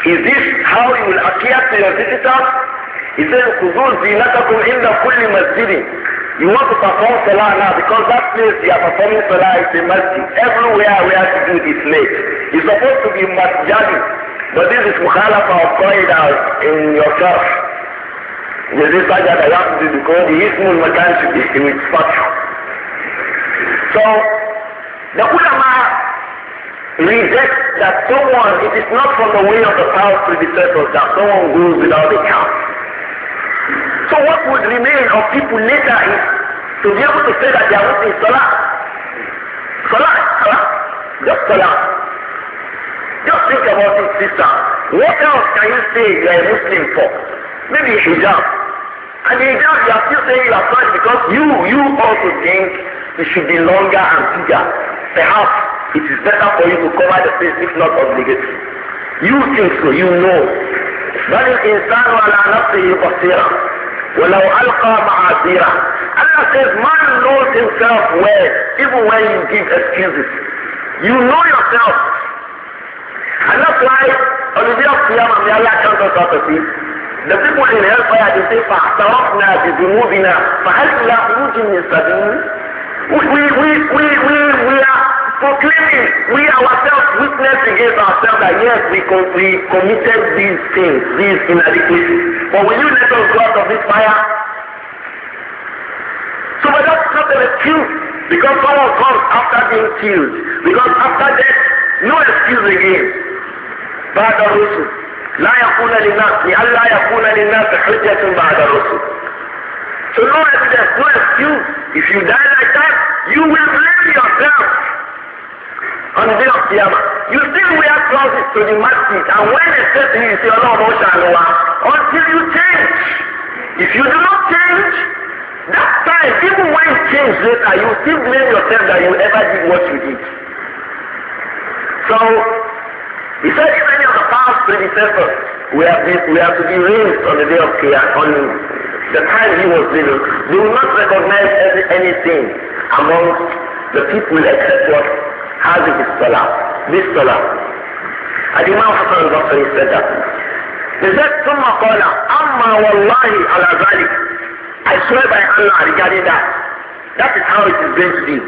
Is this how you will appear to your visitors? He says, خُذُوا زِينَتَكُمْ عِنْدَ كُلِّ مَسْجِدٍ. You want to perform salah now because that place you are performing salah is a masjid. Everywhere where to do is late. It's supposed to be masjidi. But this is mukhalafa of qaida in your church. There is sajda that you have to do because the ismul makan should be with fatha. So, the ulama reject that someone, it is not from the way of the past predecessors that someone goes without a count. So what would remain of people later is to be able to say that they are not in salah. Salah, salah, just salah. Just think about it, sister. What else can you say you are a Muslim for? Maybe hijab. And the hijab you are still saying you are Christ because you also think it should be longer and bigger. Perhaps it is better for you to cover the face if not obligatory. You think so, you know. بل الإنسان على نفسه بصيرة ولو ألقى معاذيره. Allah says man knows himself well even when you give excuses. You know yourself. And that's why on the day of Qiyamah, may Allah count us out of it. The people in hellfire, they say, فَاحْتَرَفْنَا بِذُنُوبِنَا فَهَلْ إِلَىٰ خُرُوجٍ مِّن سَبِيلٍ. We are proclaiming, we ourselves witness against ourselves that yes, we committed these things, these inadequacies. But will you let us go out of this fire? So but that's not an excuse. Because someone comes after being killed. Because after death, no excuse again. بعد الرسل لا يكون للناس لئلا يكون للناس حجة بعد الرسل. So no evidence, no excuse. If you die like that, you will blame yourself on the day of Qiyamah. You still wear clothes to the masjid, and when they say to you, you say, Allah, until you change. If you do not change, that time, even when you change later, you still blame yourself that you ever did what you did. So, he said if any of the past predecessors we have to be raised on the day of Qiyamah, on the time he was living, they will not recognize anything among the people except what هذه الصلاة, this salah. And Imam Hassan al-Basri said that. He said, ثم قال أما والله على ذلك. I swear by Allah regarding that. That is how it is going to be.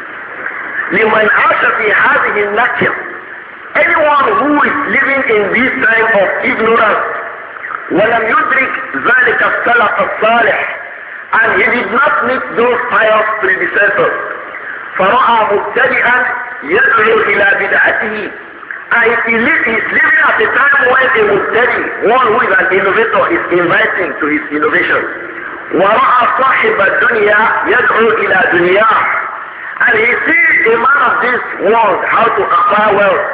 لمن عاش في هذه النكر. Anyone who is living in this time of ignorance, ولم يدرك ذلك السلف الصالح, and he did not meet those pious predecessors, فرأى مبتدئا يدعو إلى بدعته, and he is living at a time when a mubtadi, one who is an innovator, is inviting to his innovation. ورأى صاحب الدنيا يدعو إلى دنياه, and he sees a man of this world how to acquire wealth,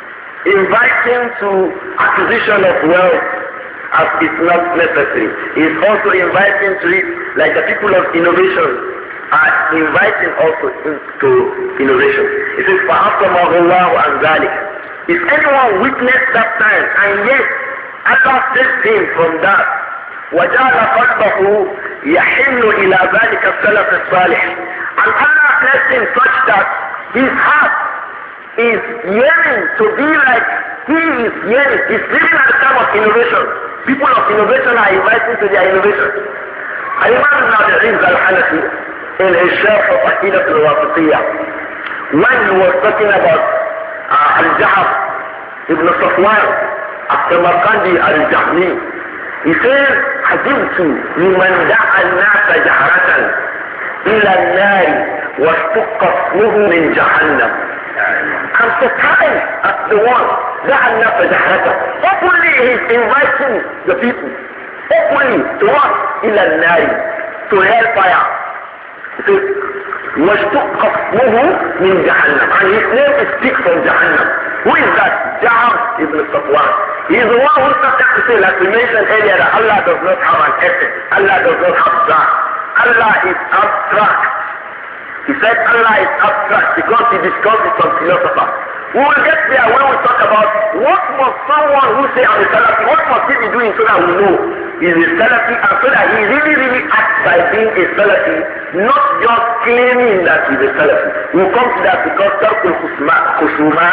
inviting to acquisition of wealth as is not necessary. He is also inviting to it, like the people of innovation are inviting also into innovation. It says, فَأَصَمَهُ اللَّهُ عَنْ ذَلِكَ. If anyone witnessed that time and yet Allah saved him from that, وَجَعَلَ قَلْبَهُ يَحِنُّ إِلَى ذَلِكَ السَّلَفِ الصَّالِحِ, and Allah blessed him such that his heart is yearning to be like he is yearning. He's living at the time of innovation. People of innovation are inviting to their innovation. And Imam Ibn Abdul al-Hanafi, in his Sharh of Aqidat al-Wasitiyah, when he was talking about Al-Jahab Ibn Safwan, Al-Samarqandi al-Jahmi, he says, حَجِبْتُ لِمَنْ دَعَ النَّاسَ جَهْرَةً إِلَى النَّارِ وَاشْتُقَّ اسْمُهُ مِنْ جَهَنَّمَ. I'm surprised at the one دَعَ النَّاسَ جَهْرَةً. Openly he is inviting the people. Openly to what? إِلَى النَّارِ, to hellfire. He says, وَاشْتُقَّ اسْمُهُ مِنْ جَهَنَّمَ, and his name is picked from Jahannam. Who is that? Jahab ibn Safwan. He is the one who started to say, like we mentioned earlier, that Allah does not have an essence. Allah does not have that. Allah is abstract. He said Allah is abstract because he discussed it from philosophers. We will get there when we talk about what must someone who say I'm a Salafi, what must he be doing so that we know he is a Salafi, and so that he really acts by being a Salafi, not just claiming that he is a Salafi. We will come to that because Tarkul Khusumat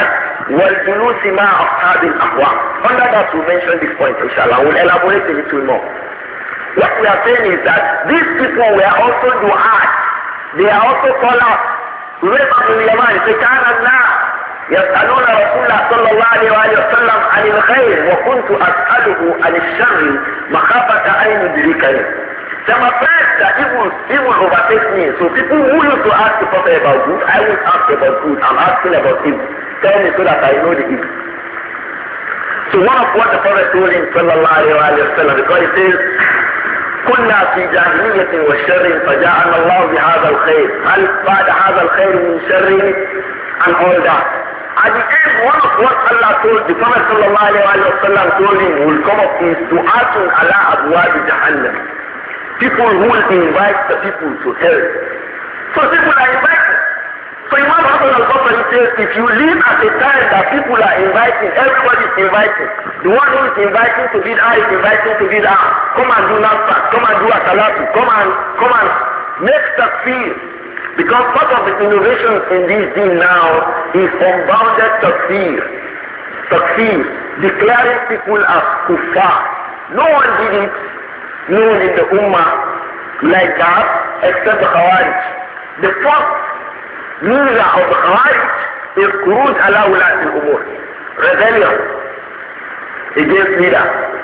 وَالْجُلُوسِ مَعَ أَصْحَابِ الْأَهْوَاءِ. Under that we mention this point, inshallah. We'll elaborate a little more. What we are saying is that these people were also du'at. They are also callers. Huzaifa bin Yaman, كان الناس يسألون رسول الله صلى الله عليه وسلم عن الخير وكنت أسأله عن الشر مخافة أن يدركني. So I'm afraid that evil overtakes me. So people who used to ask the Prophet about good, I will ask about good. I'm asking about evil. Tell me so that I know the evil. So one of what the Prophet told him sallallahu alayhi wa sallam, because he says, كنا في جاهلية وشر فجاءنا الله بهذا الخير هل بعد هذا الخير من شر and all that. At the end, one of what Allah told the Prophet sallallahu alayhi wa sallam told him will come up is to ask Allah abwab jahannam. People who will invite the people to hell. So people are invited. So Imam Hassan al-Basri says, if you live at a time that people are inviting, everybody is inviting. The one who is inviting to bid'ah is inviting to bid'ah. Come and do nafsa, come and do asalatu, come and make takfir. Because part of the innovations in this deen now is unbounded takfir. Takfir, declaring people as kuffar. No one did it known in the ummah like that except the Khawarij. The first meaning of the Khawarij is khuruj ala ulat al-umur, rebellion against leader.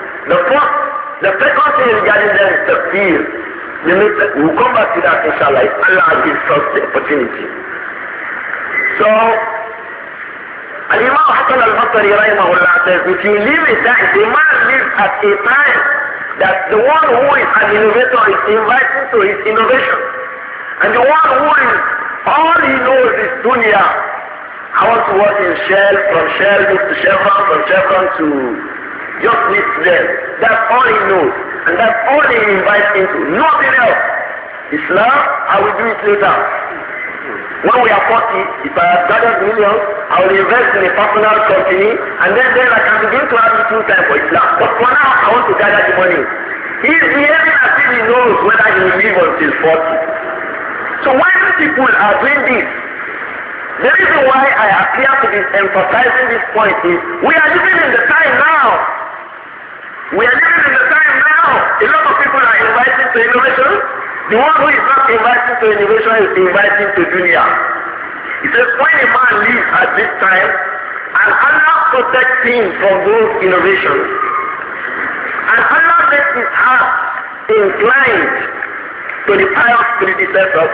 The second thing regarding them is takfir. We'll come back to that inshallah if Allah gives us the opportunity. So Al-Imam Hassan al-Basri rahimahullah says, if you live a time, the man lives at a time that the one who is an innovator is inviting to his innovation. And the one who is, all he knows is dunya. I want to work in Shell, from Shell to Chevron, from Chevron to just live there. That's all he knows. And that's all he invites into. Nothing else. Islam, I will do it later. When we are 40, if I have gathered millions, I will invest in a personal company, and then I can begin to have little time for Islam. But for now, I want to gather the money. He is behaving as if he knows whether he will live until 40. So when people are doing this, the reason why I appear to be emphasizing this point is, we are living in the time now. We are living in the time now. A lot of people are inviting to innovation. The one who is not inviting to innovation is inviting to dunya. He says when a man lives at this time and Allah protects him from those innovations and Allah makes his heart inclined to the pious predecessors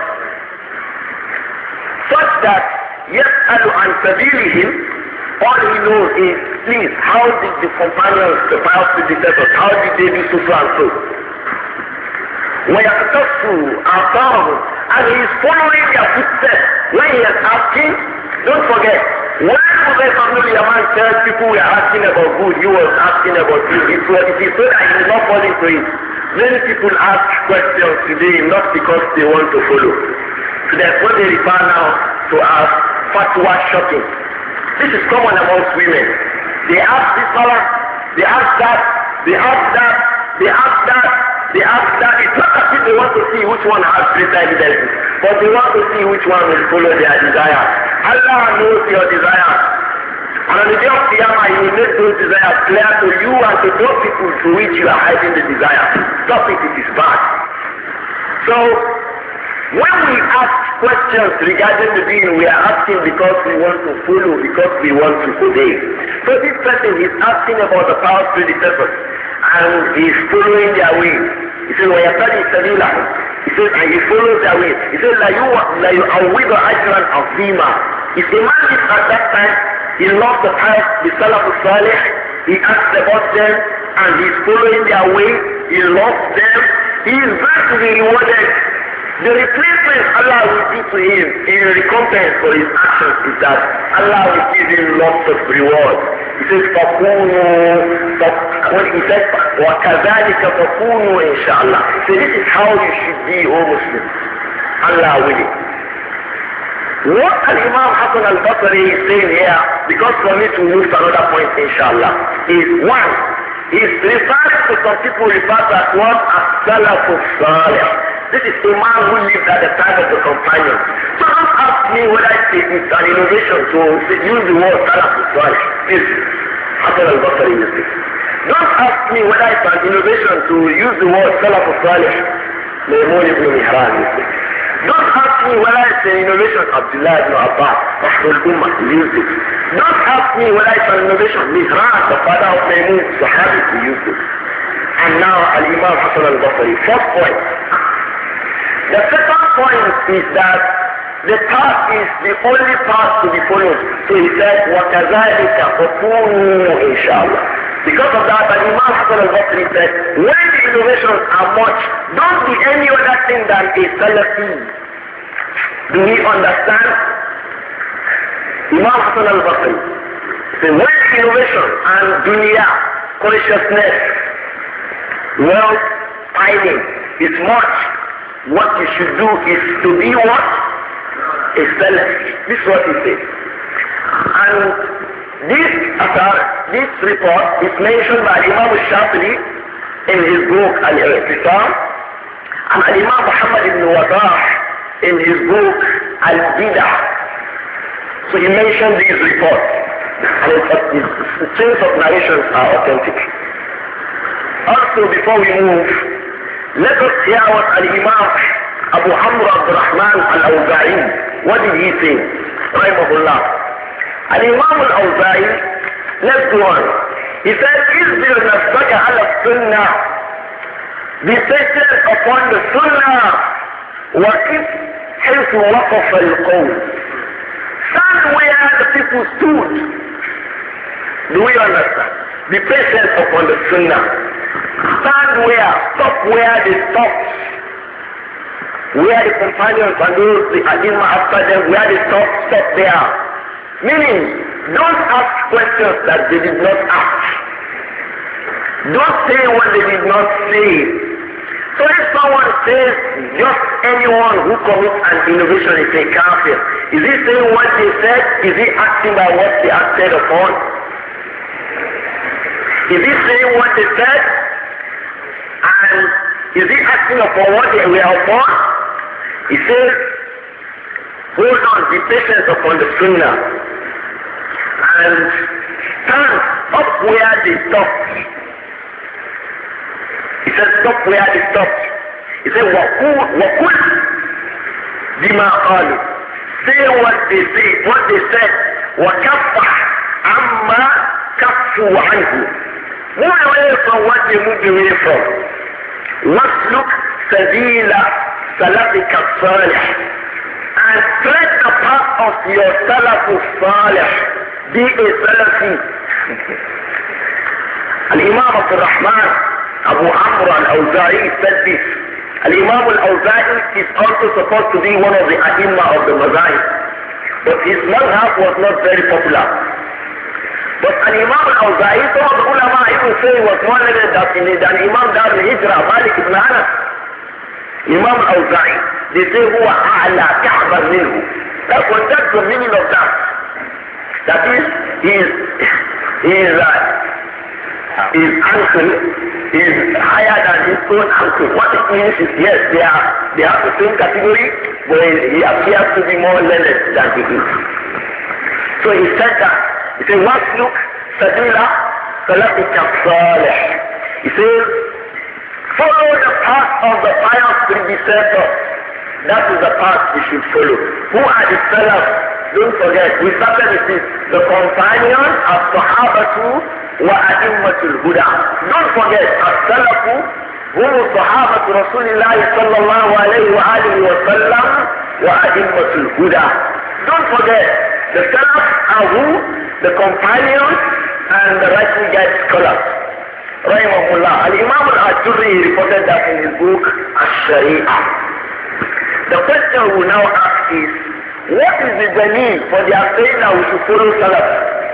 such that yas'alu an sabilihim, all he knows is, please, how did the companions, the pious predecessors, how did they do so and so? وَيَقْتَصُّ آثَارَهُمْ, and he is following their footsteps. When he is asking, don't forget, when Huzaifa bin Yaman said people were asking about good, he was asking about good. It is so that he is not falling to it. Many people ask questions today not because they want to follow. So that's what they refer now to as fatwa shopping. This is common amongst women. They ask this color, they ask that, they ask that, they ask that, they ask that. It's not as if they want to see which one has greater evidence, but they want to see which one will follow their desire. Allah knows your desire. And on the day of Qiyamah, He will make those desires clear to you and to those people to which you are hiding the desire. Stop it, it is bad. So, when we ask questions regarding the deen, we are asking because we want to follow, because we want to obey. So this person is asking about the power predecessors, and he is following their way. He says, وَيَتَدِي سَبِيلَهُ. He says, and he follows their way. He says, لَا يُعَوِّضُ أَجْرًا عَظِيمًا. If a man is at that time, he loves the pious, the Salaf al-Salih, he asks about them, and he is following their way, he loves them, he is going to be rewarded. The replacement Allah will do to him in recompense for his actions is that Allah will give him lots of reward. He says, when he says, وَكَذَلِكَ فَكُونُوا إِنشَاءَاللَّهِ. So this is how you should be, O Muslim. Allah willing. What Al-Imam Hassan al-Basri is saying here, because for me to move to another point, inshallah, is one, he is referring to some people refer to as what? As Salafus Salih. This is a man who lived at the time of the companions. So don't ask me whether it's an innovation to use the word Salaf Salih. Please, Hassan al-Basri used it. Don't ask me whether it's an innovation to use the word Salaf Salih. Maymun ibn Mihran used it. Don't ask me whether it's an innovation. Abdullah ibn Abbas, Rahul Ummah, used it. Don't ask me whether it's an innovation. Mihran, the father of Maymun, Sahabi, used it. And now Al-Imam Hassan al-Basri. First point. The second point is that the path is the only path to be followed. So he said, وَكَذَلِكَ فَكُونُوا إِنشَاءَاللَّهِ. Because of that, Imam Hassan al-Basri said, when the innovations are much, don't be any other thing than a Salafi. Do we understand? Imam Hassan al-Basri said, when innovation and dunya, consciousness, wealth, pining is much, what you should do is to be what? A Salafi. This is what he said. And this report is mentioned by Imam al-Shafi'i in his book Al-I'tisam, and Imam Muhammad ibn Wadah in his book Al-Bidah. So he mentioned these reports, and the chains of narrations are authentic. Also, before we move, let us hear what Al-Imam Abu Amr Abdurrahman Al-Awza'i, what did he say? Rahimahullah. Al-Imam Al-Awza'i, let's go on. He said, "Isbir nafsaka ala sunnah." Be patient upon the sunnah. وَقِفْ حَيْثُ وَقَفَ الْقَوْمِ. Stand where the people stood. Do we understand? Be patient upon the sunnah. Stand where, stop where they stopped. Where the companions and those, the Adima after them, where they stopped, stop there. Meaning, don't ask questions that they did not ask. Don't say what they did not say. So if someone says just anyone who commits an innovation is a kafir, is he saying what they said? Is he acting by what they acted upon? Is he saying what they said? And is he acting upon what they were upon? He says, hold on, be patient upon the sunnah. And stand up where they stopped. He said, stop where they stopped. He said, وَقُلْ بِمَا قَالُوا. Say what they say, what they said. وَكَفَّحْ عَمَّا كَفُّوا عَنْهُ. Move away from what they moved away from. وَاسْلُكْ سَبِيلَ سَلَفِكَ الصَّالِحِ. And tread the path of your Salafus Salih. Be a Salafi. Al-Imam Abdurrahman Abu Amr al-Awza'i said this. Al-Imam al-Awza'i is also supposed to be one of the A'immah of the Mazahib. But his madhab was not very popular. But Al-Imam al-Awza'i, some of the ulama even say he was more learned than Imam Dar al-Hijrah, Malik ibn Anas. Imam al-Awza'i, they say, هو أعلى كعبا منه. That's the meaning of that. That is, his ankle is higher than his own ankle. What it means is, yes, they have the same category, but he appears to be more learned than he is. So he said that. He said, وَاسْلُكْ سَبِيلَ سَلَفِكَ الصَّالِحِ. He says, follow the path of the pious predecessors. That is the path you should follow. Who are the Salaf? Don't forget, we started with this. The companions of Sahabatu wa A'immatul Huda. Don't forget, As-Salafu هم صحابة رسول الله صلى الله عليه وآله وسلم وأئمة الهدى. Don't forget, the Salaf are who? The companions and the rightly guided scholars. Rahimahullah. Al-Imam al-Ajurri reported that in his book, Ash-Sharia. The question we now ask is, what is the need for their saying that we should follow Salaf?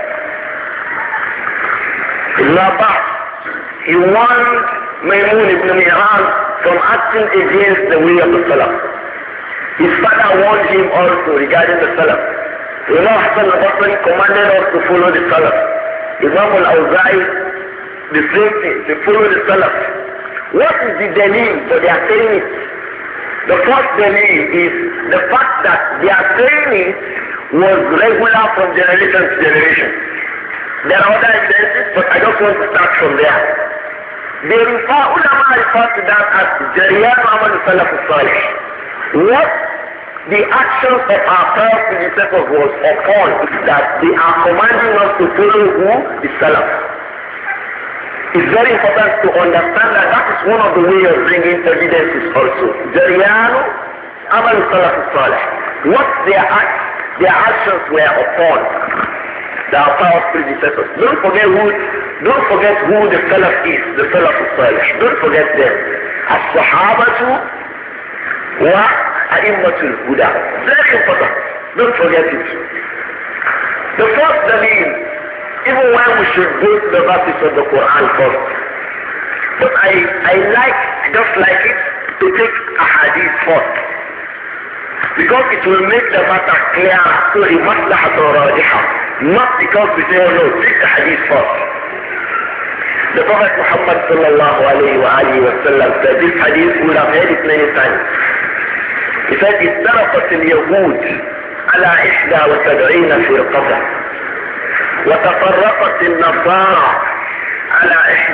Ibn Abbas, he warned Maymun ibn Mihran from acting against the way of the Salaf. His father warned him also regarding the Salaf. Imam Hassan al-Basri commanded us to follow the Salaf. Imam al-Awza'i, the same thing, to follow the Salaf. What is the need for their saying it? The first belief is the fact that their training was regular from generation to generation. There are other evidences, but I just want to start from there. Ulama refer to that as Jariyan Amal Salaf Salih. What the actions of our first predecessors was upon is that they are commanding us to follow who? The Salaf. It's very important to understand that that is one of the ways of bringing evidences also. Jariyan Amal Salaf Salih. What their actions were upon our first predecessors. Don't forget who the Salaf is, the Salaf Salih. Don't forget them. As-Sahabatu wa A'immatul Huda. Very important. Don't forget it. The first dalil, even when we should go to the verses of the Quran first. But I just like it to take a hadith first. Because it will make the matter clear to the maslahat rajiha. Not because we say, oh no, take the hadith first. The Prophet Muhammad sallallahu alayhi wa sallam said, this hadith, we have heard it many times. He said, افترقت اليهود على 71 فرقة وتفرقت النصارى على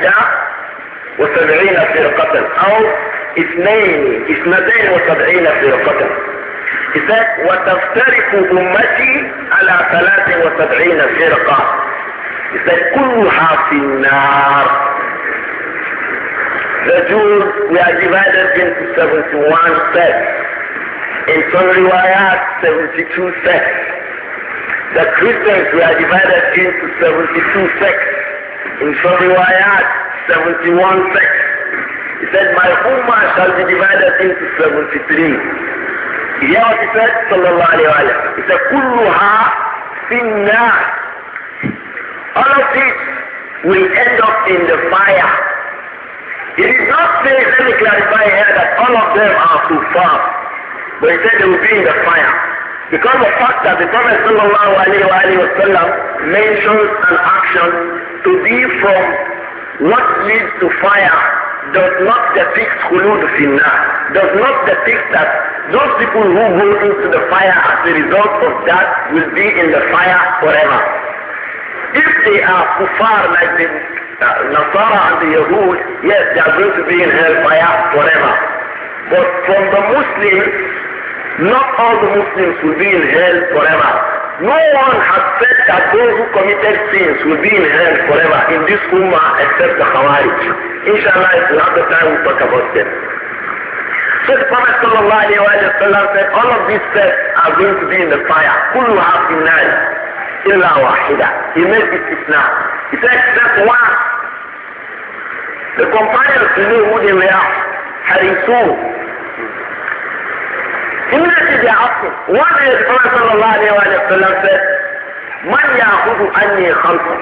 71 فرقة أو 72 فرقة. He said, وتفترق أمتي على 73 فرقة. He said, كلها في النار. The Jews were divided into 71 sects. In some riwayat, 72 sects. The Christians were divided into 72 sects. In some riwayat, 71 sects. He said, my ummah shall be divided into 73. You hear what he said? Sallallahu alayhi wa sallam. He said, كلها في النار. All of it will end up in the fire. He did not say, let me clarify here, that all of them are kuffar. But he said they will be in the fire. Because of the fact that the Prophet sallallahu alayhi wa sallam mentions an action to be from what leads to fire does not depict khulud finnar, does not depict that those people who go into the fire as a result of that will be in the fire forever. If they are kuffar like the Nasara and the Yahud, yes, they are going to be in hellfire forever. But from the Muslims, not all the Muslims will be in hell forever. No one has said that those who committed sins will be in hell forever in this ummah except the Khawarij. Inshallah, if we have the time, we'll talk about them. So the Prophet sallallahu alayhi wa sallam said, all of these sects are going to be in the fire. كلها في النار إلا واحدة. He made it istisna. He said, except one. The companions, you know who they were? Harisun. Immediately they asked him. One day the Prophet sallallahu alayhi wa sallam said, من يأخذ عني خمسة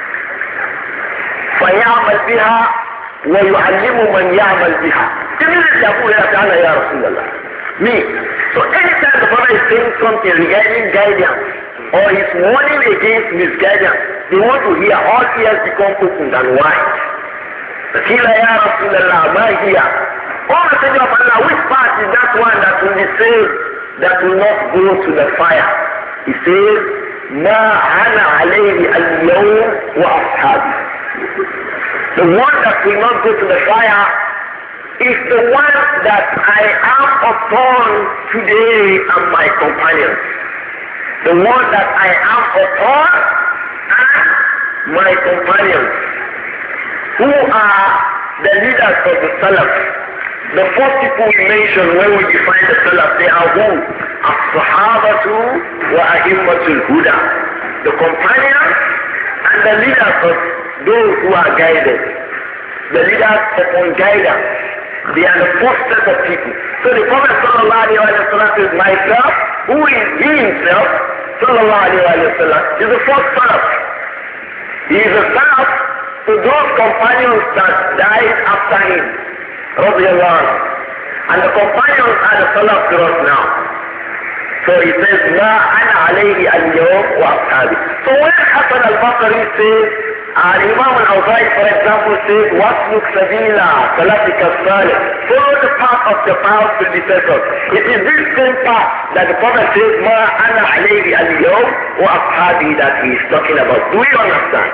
فيعمل بها ويعلم من يعمل بها. Immediately Abu Hurairah said, ya Rasulullah. Me. So anytime the Prophet is saying something regarding guidance or is warning against misguidance, they want to hear, all ears become opened and wide. Kila ya Rasulullah, ma hiya. Oh Messenger of Allah, which part is that one that will be saved, that will not go to the fire? He says, ma ana alayhi al-yawm wa ashabi. The one that will not go to the fire is the one that I am upon today and my companions. The one that I am upon and my companions, who are the leaders of the Salaf. The first people we mention when we define the Salaf, they are who? As-Sahabatu wa A'immatul Huda. The companions and the leaders of those who are guided. The leaders upon guidance. They are the first set of people. So the Prophet sallallahu alayhi wa sallam says, myself, who is he himself, sallallahu alayhi wa sallam, is the first Salaf. He is a Salaf to those companions that died after him. Radiallahu anhu. And the companions are the Salaf to us now. So he says, Ma ana alayhi al-yawm wa ashabi. So when Hassan al-Basri says, Imam al-Awza'i, for example, says, وَاسْلُكْ سَبِيلَ سَلَفِكَ الصَّالِحِ. Follow the path of the past predecessors. It is this same path that the Prophet says, مَا أَنَا عَلَيْهِ الْيَوْمِ وَأَصْحَابِي, that he is talking about. Do you understand?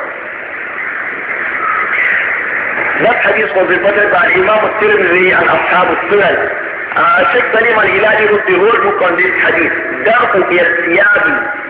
That hadith was reported by Imam al-Tirmidhi and Ashab al-Sunan. Sheikh Salim al-Hilali wrote the whole book on this hadith. دَرْءُ بِالْسِيَابِ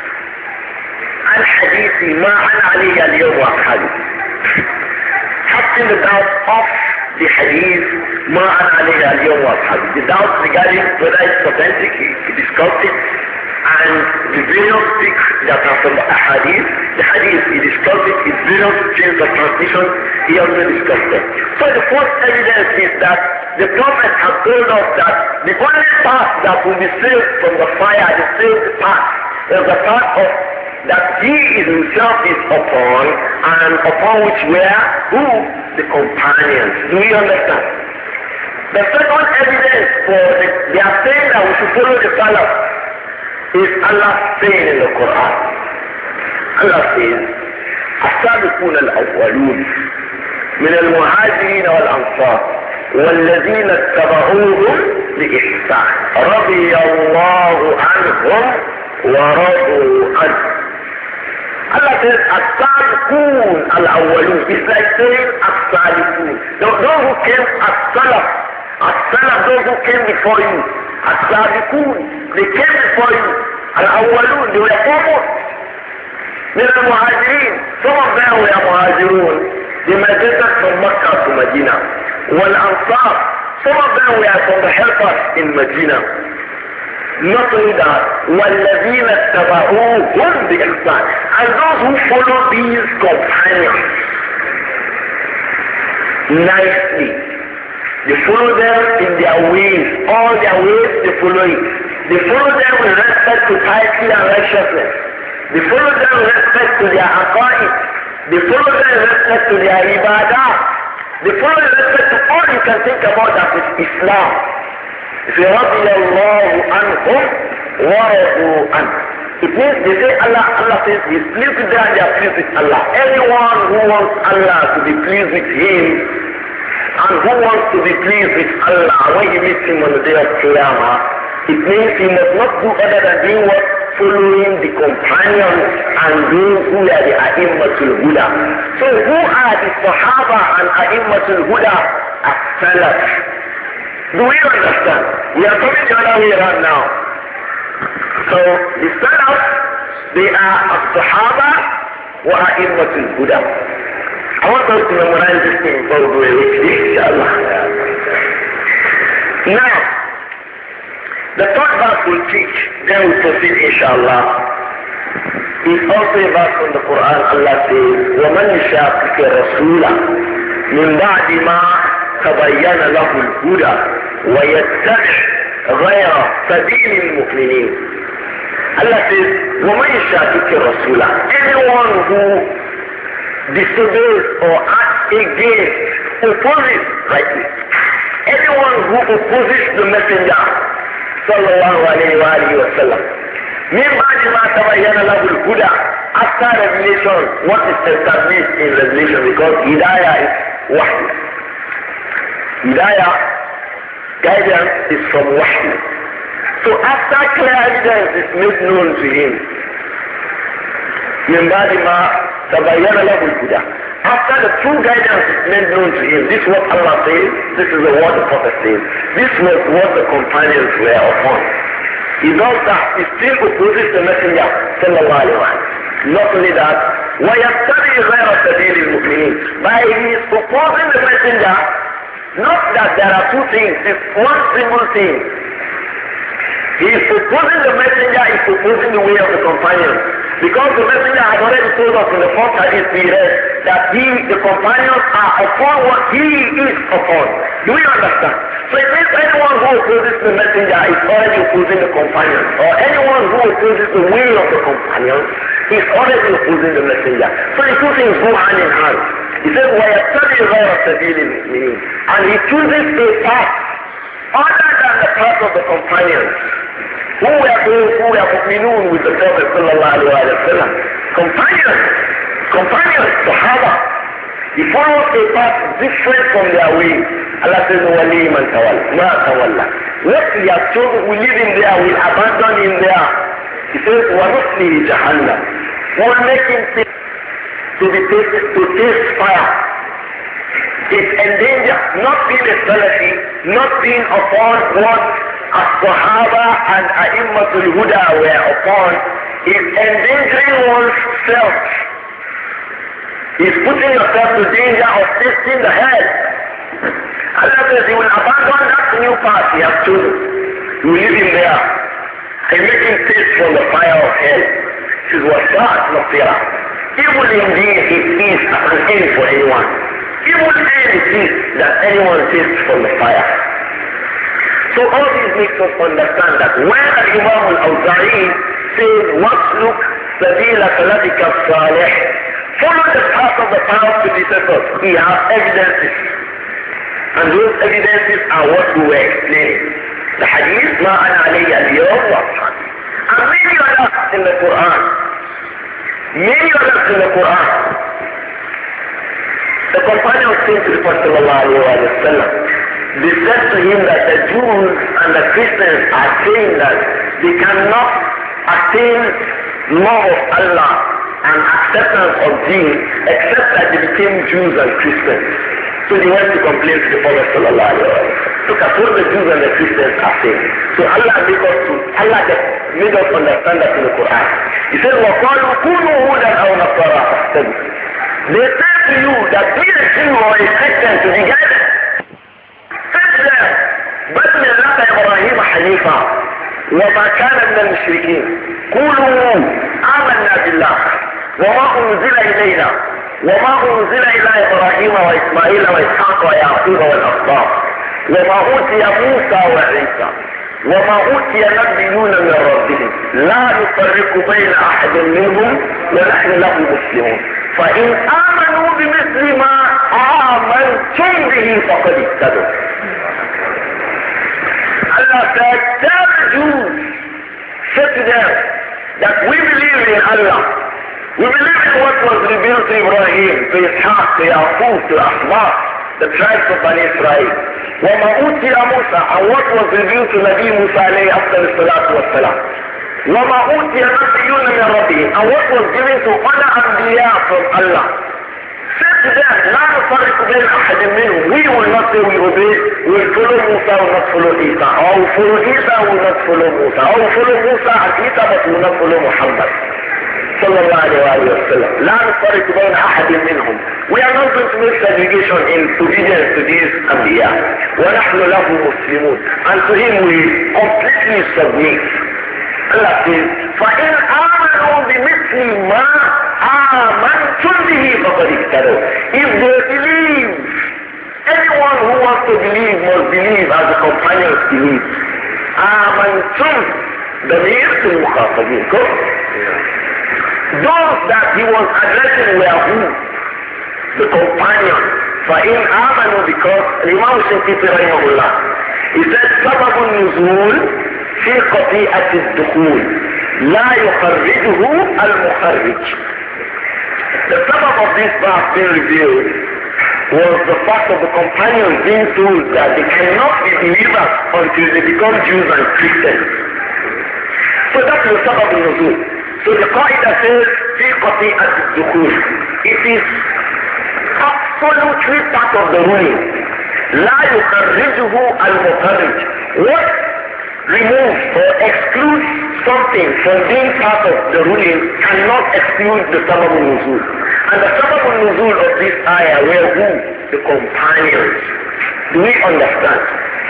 الحديث ما أنا عليه اليوم وأصحابي. Casting the doubt off the hadith ما أنا عليه اليوم وأصحابي. The doubt regarding whether it's authentic, he discussed it, and the various books that are from the hadith, he discussed it, his various chains of transmission, he also discussed them. So the first evidence is that the Prophet has told us that the only path that will be saved from the fire, the saved path, is the path of that he himself is upon, and upon which were who? The companions. Do you understand? The second evidence for they are saying that we should follow the Salaf is Allah saying in the Quran. Allah says, السابقون الأولون من المهاجرين والأنصار والذين اتبعوهم بإحسان رضي الله عنهم ورضوا عنه. Allah says, as-sabiqun al-awwalun. It's like saying as-sabiqun. Those who came as-salaf, those who came before you, as-sabiqun, they came before you, al-awwalun, they were foremost. Min al-muhajirin, some of them were muhajirun. They migrated from Makkah to Medina. Wal-ansar, some of them were from the helpers in Medina. Not only that, وَالَّذِينَ اتَّبَعُوهُمْ بِإِحْسَانٍ, and those who follow these companions nicely. They follow them in their ways, all their ways they follow it. They follow them with respect to piety and righteousness. They follow them with respect to their aqaid. They follow them with respect to their ibadah. They follow with respect to all you can think about that is Islam. رضي الله عنهم ورضوا عنه. It means they say Allah says he is pleased with them and they are pleased with Allah. Anyone who wants Allah to be pleased with him and who wants to be pleased with Allah when he meets him on the day of Qiyamah, it means he must not do other than doing what? Following the companions and those who are the A'immatul Huda. So who are the Sahaba and A'immatul Huda? As-Salaf. Do we understand? We are coming the other way around now. So the Salaf, they are as-Sahaba wa A'immatul Huda. I want us to memorize this thing before we go away, inshallah. Now, the third verse we teach, then we proceed inshallah, is also a verse from the Quran. Allah says, وَمَنْ يُشَاقِقِ الرَّسُولَ مِنْ بَعْدِ مَا تبين له الهدى ويتبع غير سبيل المؤمنين. Allah says, وَمَنْ يُشَاقِقِ الرَّسُولَ, anyone who disobeys or acts against, opposes, rightly, anyone who opposes the messenger, sallallahu alayhi wa alihi wa sallam, min ba'di ma tabayyana lahu al-huda, after revelation, what is established in revelation, because hidayah is wahy. Hidayah, guidance is from wahy. So after clear evidence is made known to him, min ba'di ma tabayyana lahu al-huda, after the true guidance is made known to him, this is what Allah says, this is the word the Prophet says, this was what the companions were upon. He does that, he still opposes the messenger, sallallahu alayhi wa sallam. Not only that, وَيَتَّبِعْ غَيْرَ سَبِيلِ الْمُؤْمِنِينَ, by his opposing the messenger, not that there are two things, it's one single thing. He is opposing the messenger, he is opposing the way of the companions. Because the messenger had already told us in the first hadith we read that the companions are upon what he is upon. Do you understand? So it means anyone who opposes the messenger is already opposing the companions. Or anyone who opposes the way of the companions is already opposing the messenger. So the two things go hand in hand. He says, وَيَتَّبِعْ غَيْرَ سَبِيلِ الْمُؤْمِنِينَ, and he chooses a path other than the path of the companions. Who were those who were mu'minun with the Prophet sallallahu alayhi wa sallam? Companions. Companions, Sahaba, they followed a path different from their way. Allah says, Wali man tawalla. What we have chosen, we live in there, we abandon in there. He says, Wanusli Jahannam. We will make him to taste fire. It endangers not being a Salafi, not being upon what as-Sahaba and A'immatul Huda were upon, is endangering one's self. Is putting yourself to danger of tasting the hell. Allah says he will abandon that new path he has chosen. You live in there and make him taste from the fire of hell. This is what God not fear. Evil indeed it is an end for anyone. Evil end it is that anyone tastes from the fire. So all these makes us understand that when Imam al-Awza'i says, وَاسْلُكْ سَبِيلَ سَلَفِكَ الصَّالِحِ, follow the path of the past predecessors. He has evidences. And those evidences are what we were explaining. The hadith, مَا أَنَا عَلَيَّ الْيَوْمِ وَأَصْحَابِي. And many others in the Quran. Many others in the Quran. The companions came to the Prophet ﷺ. They said to him that the Jews and the Christians are saying that they cannot attain love of Allah and acceptance of deen except that they became Jews and Christians. So they went to complain to the Prophet sallallahu alaihi wasallam. Look at what the Jews and the Christians are saying. So Allah made us understand that in the Quran. He said, وَقَالُوا كُونُوا هُودًا أَوْ نَصَارَىٰ تَهْتَدُوا. They say to you that be a Jew or a Christian to be guided. Say to them, بَلْ مِلَّةَ إِبْرَاهِيمَ حَنِيفًا وَمَا كَانَ مِنَ الْمُشْرِكِينَ قُولُوا آمَنَّا بِاللَّهِ وَمَا أُنزِلَ إِلَيْنَا وما أنزل إلى إبراهيم وإسماعيل وإسحاق ويعقوب والأسباط وما أوتي موسى وعيسى وما أوتي نبيون من ربهم لا نفرق بين أحد منهم ونحن له مسلمون فإن آمنوا بمثل ما آمنتم به فقد اهتدوا. Allah said, tell the Jews, say to them that we believe in Allah. We believe in what was revealed to Ibrahim, to Ishaq, to Yaqub, to Ahmad, the tribes of Bani Israel. وَمَا أُوتِيَ مُوسَى, and what was revealed to Nabi Musa alayhi after salatu wassalam. وَمَا أُوتِيَ نَبِيُّونَ مِنْ رَبِّهِمْ, and what was given to other Anbiya from Allah. Say to them, لَا نُفَرِّقُ بَيْنَ أَحَدٍ مِّنْهُمْ. We will not say we obey, we will follow Musa, will not follow Isa. Or we follow Isa, will not follow Musa. Or we follow Musa and Isa, but will not follow Muhammad. صلى الله عليه وسلم. لا نفرق بين أحد منهم. We are not going to make segregation in obedience to these Anbiya. ونحن له مسلمون. And to him we completely submit. Allah says, فإن آمنوا بمثل ما آمنتم به فقد اهتدوا. If they believe, anyone who wants to believe must believe as the companions believe. آمنتم ضمير المخاطبين. Those that he was addressing were who? The companions. فَإِنْ آمَنُوا, because Imam Shafi'i rahimahullah, he said, سبب النزول في قطيعة الدخول لا يخرجه المخرج. The sabab of this verse being revealed was the fact of the companions being told that they cannot be believers until they become Jews and Christians. So that's the sabab al-nuzul. So the qaida says, في قطيعة الدخول. It is absolutely part of the ruling. لا يخرجه المخرج. What removes or excludes something from being part of the ruling cannot exclude the sabab al-nuzul. And the sabab al-nuzul of this ayah were who? The companions. Do we understand?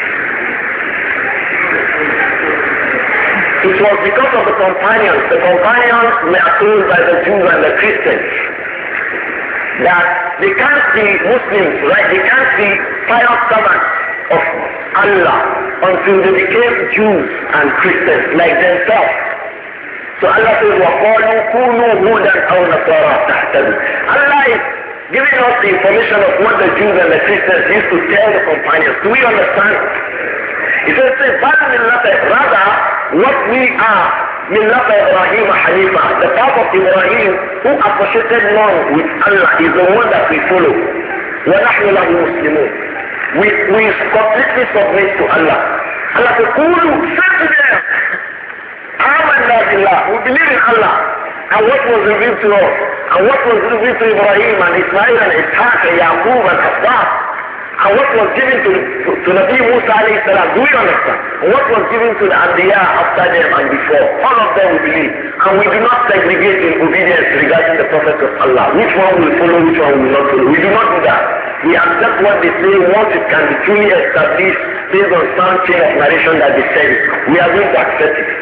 It was because of the companions. The companions were told by the Jews and the Christians that they can't be Muslims, right? They can't be pious servants of Allah until they became Jews and Christians like themselves. So Allah says, وَقَالُوا كُونُوا هُودًا أَوْ نَصَارَىٰ تَهْتَدُوا. Allah is giving us the information of what the Jews and the Christians used to tell the companions. Do we understand? It says, rather, what we are Millat Ibrahim Hanifa, the path of Ibrahim who associated none with Allah is the one that we follow. وَنَحْنُ لَهُ مُسْلِمُونَ. We completely submit to Allah. Allah said, Qulu, say to them, Amanna billah, we believe in Allah. And what was revealed to us, and what was revealed to Ibrahim and Ismail and Ishaq and Yaqub and Abbas, and what was given to Nabi Musa alayhi salam, do we understand? And what was given to the Anbiya after them and before, all of them we believe. And we do not segregate in obedience regarding the Prophet of Allah. Which one will follow, which one will not follow. We do not do that. We accept what they say once it can be truly established based on some chain of narration that they said it. We are going to accept it.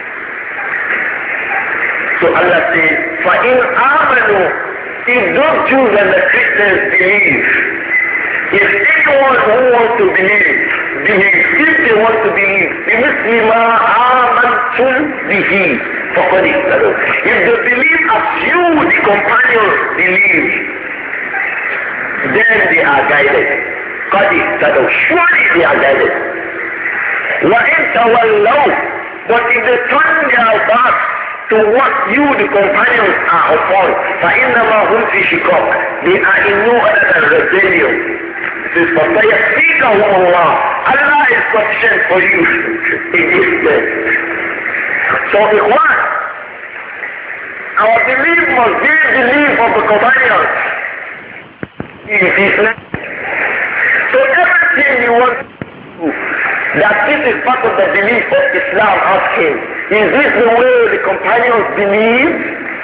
So Allah says, فَإِنْ آمَنُوا, if those Jews and the Christians believe, if anyone who wants to believe, if they want to believe, بِمِثْلِ مَا آمَنْتُمْ بِهِ فَقَدْ اهْتَدَوْا. If they believe as you, the companions, believe, then they are guided. قَدْ اهْتَدَوْا. Surely they are guided. وَإِنْ تَوَلَّوْا, but if they turn their backs to what you, the companions, are upon, فَإِنَّمَا هُمْ فِي شِقَاقٍ, they are in no other than rebellion. It says, فَسَيَكْفِيكَهُمُ اللَّهُ, Allah is sufficient for you against them. So Ikhwan, our belief must be the belief of the companions in Islam. So everything you want to do, that this is part of the belief of Islam, ask him, is this the way the companions believe?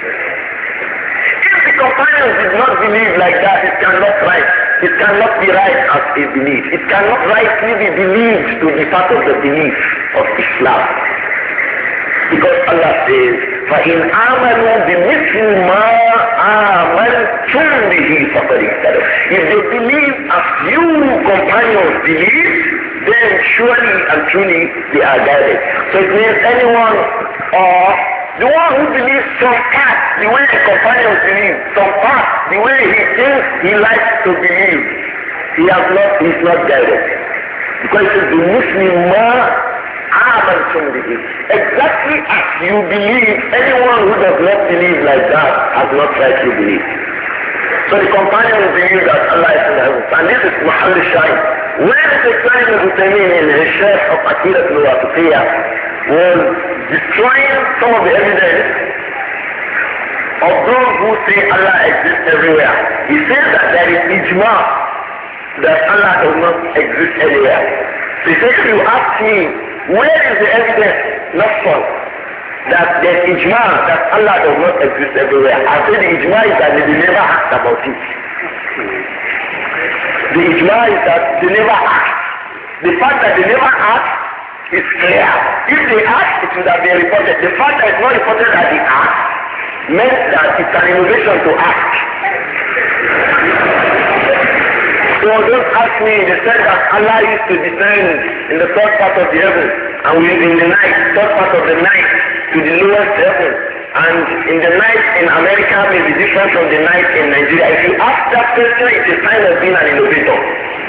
If the companions did not believe like that, it cannot right. It cannot be right as a belief. It cannot rightly be believed to be part of the belief of Islam. Because Allah says, فَإِنْ آمَنُوا بِمِثْلِ مَا آمَنْتُمْ بِهِ فَقَدِ اهْتَدَوْا. If they believe as you companions believe, then surely and truly they are guided. So it means anyone or the one who believes some part the way the companions believe, some part the way he thinks he likes to believe, he is not guided. Because it is the Muslim exactly as you believe, anyone who does not believe like that has not rightly believed. So the companions believe that Allah is in heaven. And this is Mahal Shahid. When the Shaykh of Uthaymeen in his Shaykh of Aqidat al-Wasitiyah was destroying some of the evidence of those who say Allah exists everywhere, he says that there is ijma that Allah does not exist anywhere. So he says, if you ask me, where is the evidence not for that there is ijma that Allah does not exist everywhere? I say the ijma is that they never asked about it. The ijma is that they never asked. The fact that they never asked is clear. If they asked, it would have been reported. The fact that it's not reported that they asked meant that it's an innovation to ask. So don't ask me, they said that Allah used to descend in the third part of the heaven, and we in the night, third part of the night, to the lowest heaven. And in the night in America may be different from the night in Nigeria. If you ask that question, it's a sign of being an innovator.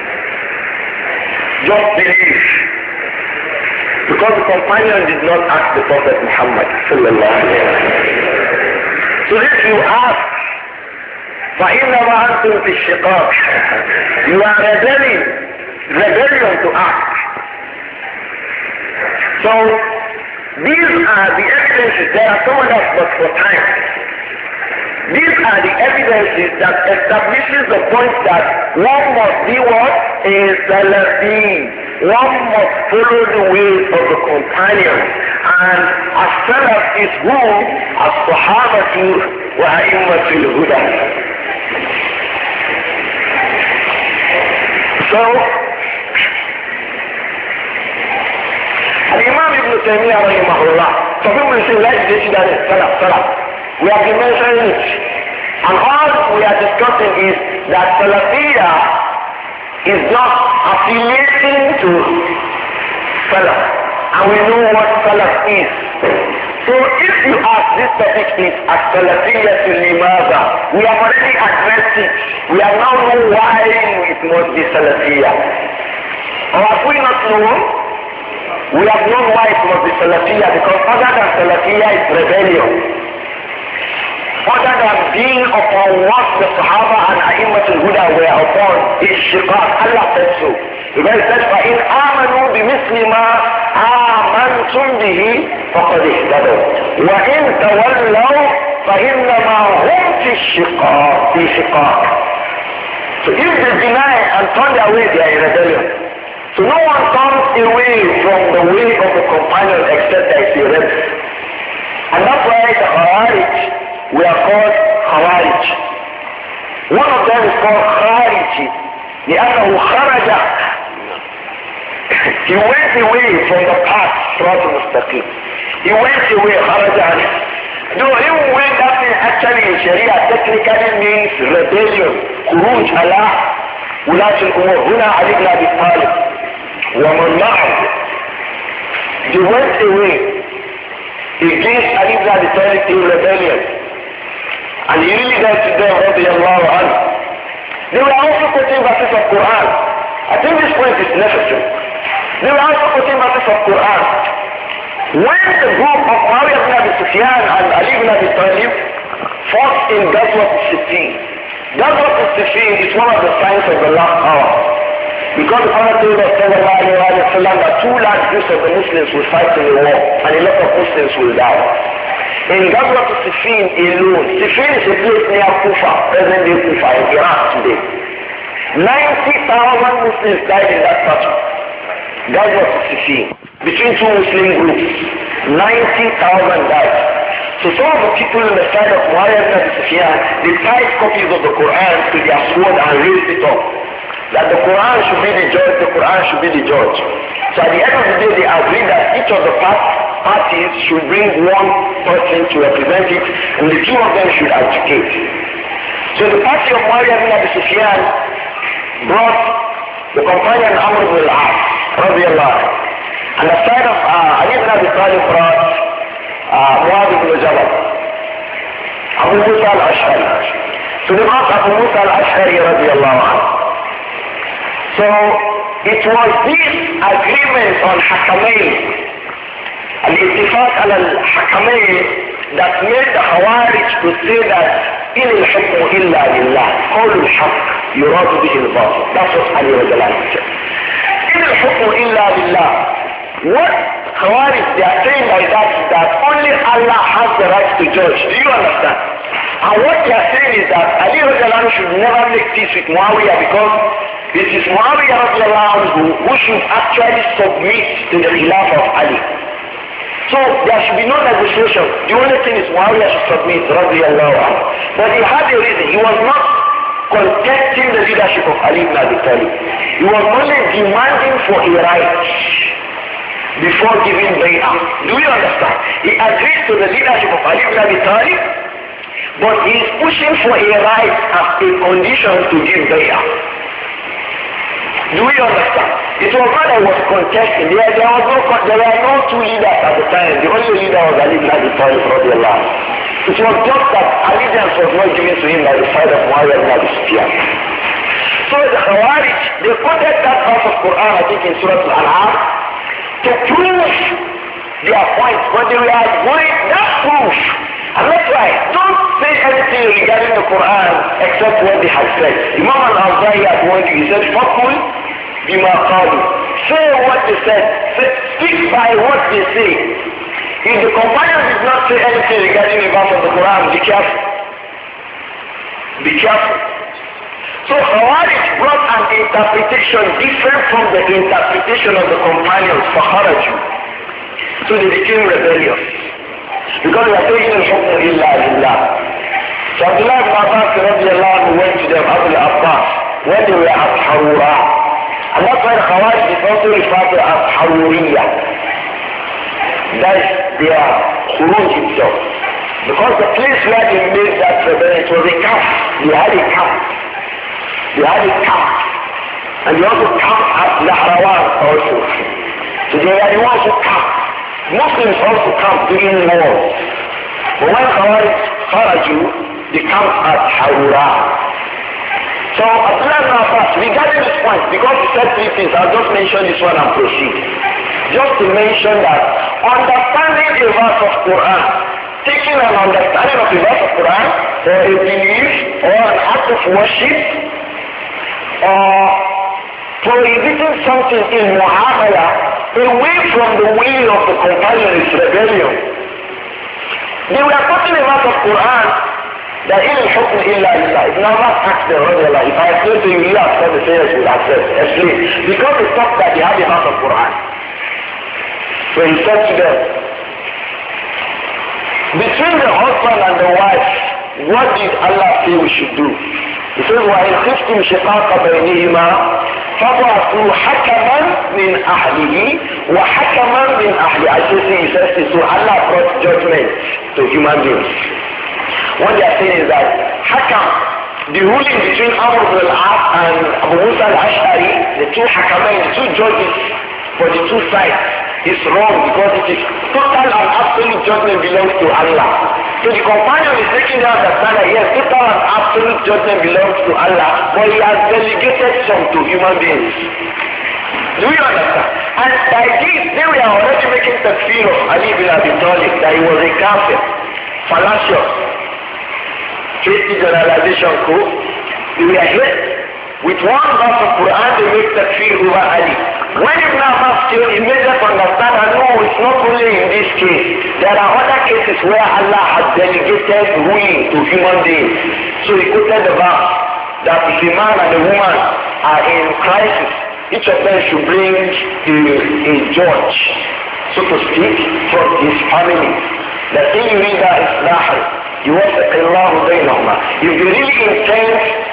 Just believe. Because the companion did not ask the Prophet Muhammad sallallahu alayhi wa sallam. So if you ask, فَإِنَّمَا أَنْتُمْ فِي الشِّقَاقِ, you are rebellion to ask. So these are the evidences. There are so many, but for time. These are the evidences that establishes the point that one must be what? A Salafi. One must follow the ways of the companions. And as Salaf is who? As Sahabatu wa A'immatul Huda. So, Imam Ibn Taymiyyah rahimahullah, some people will say, let's get that is Salaf. We have been mentioning it. And all we are discussing is that Salafiyya is not affiliating to Salaf. And we know what Salaf is. So if you ask, this topic is As-Salafiyya to Limaza, we have already addressed it. We have now known why it must be Salafiyya. Or have we not known? We have known why it must be Salafiyah, because other than Salafiyah is rebellion. Other than being upon what the Sahaba and A'immatul Huda were upon is shiqaq. Allah said so. Because it says, فَإِنْ آمَنُوا بِمِثْلِ مَا آمَنْتُمْ بِهِ فَقَدْ اهْتَدَوْا وَإِنْ تَوَلَّوْا فَإِنَّمَا هُمْ فِي شِقَاقٍ. So if they deny and turn their way, they are in rebellion. So no one turns away from the way of the companion except that is a rebel. And that's why the Khawarij, we are called Khawarij. One of them is called Khariji. لأنه خرج. He went away from the path, Sirat al-Mustaqim. He went away, خرج عنه. No, even when that thing actually in Sharia technically means rebellion, خروج على ولاة الأمور. هنا علي بن أبي طالب ومن معه. They went away against Ali ibn Abi Talib in rebellion. And he really got to them, radiallahu anhu. They were also quoting verses of Quran. I think this point is necessary. They were also quoting verses of Quran. When the group of Muawiyah ibn Abi Sufyan and Ali ibn Abi Talib fought in Ghazwat al-Siffin. Ghazwat al-Siffin is one of the signs of the last hour. Because the Prophet told us that 2 large groups of the Muslims will fight in a war and a lot of Muslims will die. In Ghazwat al-Siffin alone, Siffin is a place near Kufa, present day Kufa in Iraq today. 90,000 Muslims died in that battle. Ghazwat al-Siffin. Between 2 Muslim groups, 90,000 died. So some of the people on the side of Muawiyah ibn Abi Sufyan, they tied copies of the Quran to their sword and raised it up. That the Quran should be the judge, the Quran should be the judge. So at the end of the day, they agreed that each of the parties should bring one person to represent it, and the 2 of them should advocate. So the party of Muawiyah ibn Abi Sufyan brought the companion Amr ibn al-As, radiallahu anhu. And the side of Ali ibn Abi Talib brought Muad ibn Jabal, Abu Musa al-Ash'ari. So they brought Abu Musa al-Ash'ari, radiallahu anhu. So it was this agreement on Hakamain, al-ittifaq al-Hakamain, that made the Khawarij to say that in al-hukmu illa lillah, qawl al-haq yurad bihi al-batil. That's what Ali radiallahu anhu said. In al-hukmu illa lillah. What Khawarij they are saying like that is that only Allah has the right to judge. Do you understand? And what they are saying is that Ali radiallahu anhu should never make peace with Muawiyah, because it is Muawiyah radiallahu anhu who should actually submit to the khilaf of Ali. So there should be no negotiation. The only thing is Muawiyah should submit radiallahu anhu. But he had a reason. He was not contesting the leadership of Ali ibn Abi Talib. He was only demanding for a right before giving bay'ah. Do you understand? He agrees to the leadership of Ali ibn Abi Talib, but he is pushing for a right as a condition to give bay'ah. Do you understand? It was not that he was contesting. There were no 2 leaders at the time. The only leader was Ali ibn Abi Talib radiallahu anhu. It was just that allegiance was not given to him by the side of Muawiyah ibn Abi Sufyan. So the Khawarij, they quoted that part of Quran, I think in Surah Al-An'am, to prove their point, but they were going that proof. And that's why, don't say anything regarding the Quran except what they have said. Imam al-Awza'i at one day, he said, Fakul bima qalu. Say what they said. Speak by what they say. If the companion did not say anything regarding the verse of the Quran, be careful. Be careful. So Khawarij brought an interpretation different from the interpretation of the companions for Kharaju. So they became rebellious. Because they are taking al-hukmu illa lillah. So Abdullah ibn Abbas radiallahu anhu went to them, Abu al-Abbas, when they were at Harura. And that's why the Khawarij is also referred to as Haruriyya. That is their khuruj itself. Because the place where they made that rebellion, it was a camp. They had a camp. They had a camp. And they also camped at Nahrawan also. So they were the ones who camped. Muslims also camped during wars. But when Khawarij Kharaju, they camped at Harura. So Abdullah ibn Abbas, regarding this point, because he said 3 things, I'll just mention this one and proceed. just to mention that understanding a verse of Quran, taking an understanding of a verse of Quran or a belief or an act of worship or prohibiting something in mu'amala away from the will of the companion is rebellion. They were quoting a verse of Quran that in al-hukm illa lillah. If now not ask them, if I explain to you, you accept the sayers will accept. Explain. Because they thought that they had a verse of Quran. So he said to them, between the husband and the wife, what did Allah say we should do? He says, وَإِنْ خِفْتُمْ شِقَاقَ بَيْنِهِمَا فَبْعَثُوا حَكَمًا مِنْ أَهْلِهِ وَحَكَمًا مِنْ أَهْلِهِ. I say, so Allah brought judgment to human beings. What they are saying is that Hakam, the ruling between Amr ibn al-As and Abu Musa al-Ash'ari, the two Hakamain, the two judges for the two sides, is wrong because it is total and absolute judgment belongs to Allah. So the companion is making the understand that yes, total and absolute judgment belongs to Allah, but he has delegated some to human beings. Do you understand? And by this, they were already making the fear of Ali bin Abi Talib that he was a kafir, fallacious. Hasty generalization code. They were hit with one verse of Quran, they make the fear over Ali. When Ibn Abbas came, he made them understand that no, it's not only in this case. There are other cases where Allah has delegated ruling to human beings. So he quoted the verse that if a man and a woman are in crisis, each of them should bring a judge, so to speak, from his family. The thing you read that is Nahal. يوفق الله بينهما. If you really intend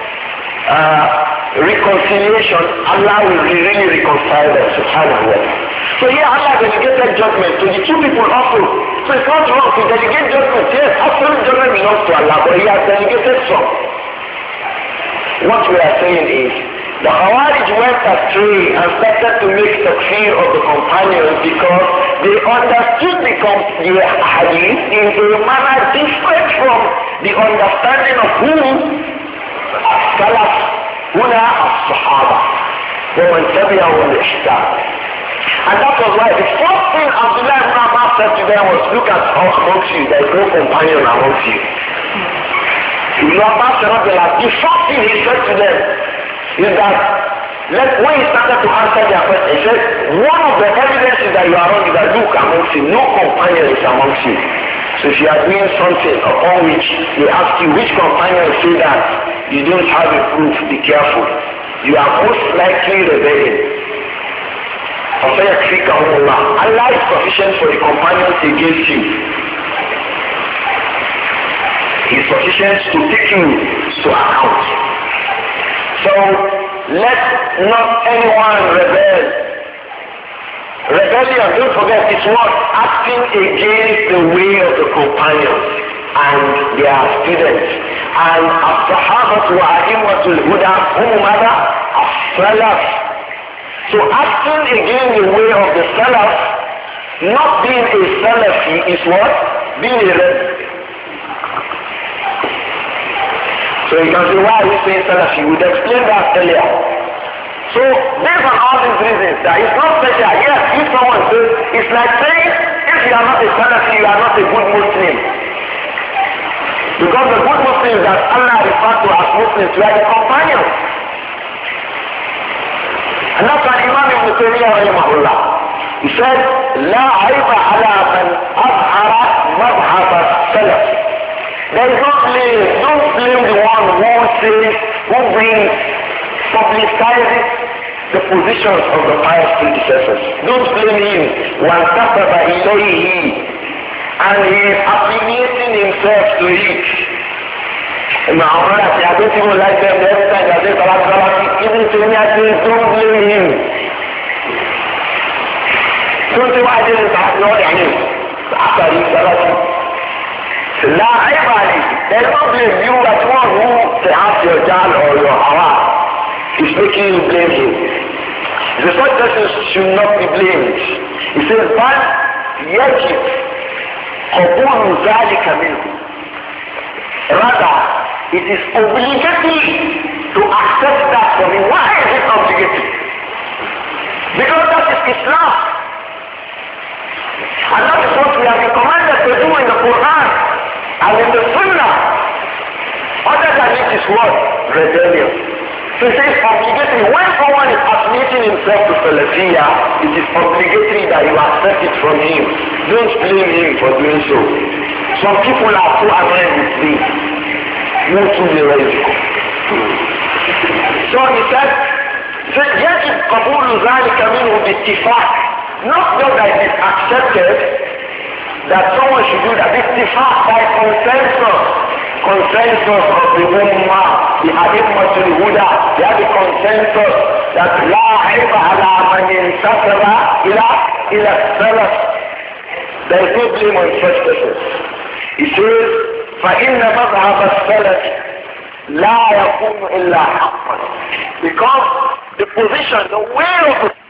reconciliation, Allah will really reconcile them, subhanahu wa ta'ala. So here Allah delegated judgment to the two people also. So it's not wrong to delegate judgment. Yes, absolute judgment belongs to Allah, but he has delegated some. What we are saying is, the Khawarij went astray and started to make takfir of the companions because they understood the hadith in a manner different from the understanding of who? Salaf, huna as-sahaba, ومن تبعهم بإحسان. And that was why the first thing Abdullah ibn Abbas said to them was, look at how amongst you, there is no companion amongst you. Ibn Abbas said, the first thing he said to them is that when he started to answer their question, he said, one of the evidences that you are wrong is that look amongst you, no companion is amongst you. So if you are doing something upon which they ask you which companion say that you don't have a proof, be careful. You are most likely rebelling. Allah is sufficient for the companions against you. He is sufficient to take you to account. So let not anyone rebel. Rebellion, don't forget, is what? Acting against the way of the companions and their students. And as-sahabatu wa a'immatul huda hum mada as-salaf. So acting against the way of the salaf, not being a salafi is what? Being a rebel. So you can say, why are we saying Salafi? We would explain that earlier. So based on all these reasons, that it's not special. Yes, if someone says, it's like saying, if you are not a Salafi, you are not a good Muslim. Because the good Muslims that Allah refers to as Muslims were the companions. And that's why Imam Ibn Taymiyyah rahimahullah, he said, لا عيب على من أظهر مذهب السلف. There is no blame. Don't blame the one who says, who brings, publicizes the positions of the pious predecessors. Don't blame him. وَانْتَسَبَ إِلَيْهِ. And he is affiliating himself to it. And my brother says, I don't even like them. Every time I say, even to me, I say, don't blame him. Don't say, why didn't I know that him? After he said, La ibali, there is no blame. You that one who perhaps your child or your hawa is making you blame him. The such person should not be blamed. He says, but yajib qabulu zalika minhu. Rather, it is obligatory to accept that from him. Why is it obligatory? Because that is Islam. And that is what we have been commanded to do in the Quran and in the Sunnah. Other than it is what? Rebellion. So it says obligatory. When someone is affiliating himself to Salafiyya, it is obligatory that you accept it from him. Don't blame him for doing so. Some people are too annoyed with me. You too theoretical. So he said, يجب قبول ذلك منه باتفاق. Not just that it is accepted that someone should do that. Ittifaq by consensus. Consensus of the Ummah, the A'immah al-Huda, they have the consensus that لا عيب على من انتسب إلى السلف. There is no blame on such persons. He says, فإن مذهب السلف لا يكون إلا حقا. Because the position, the way of the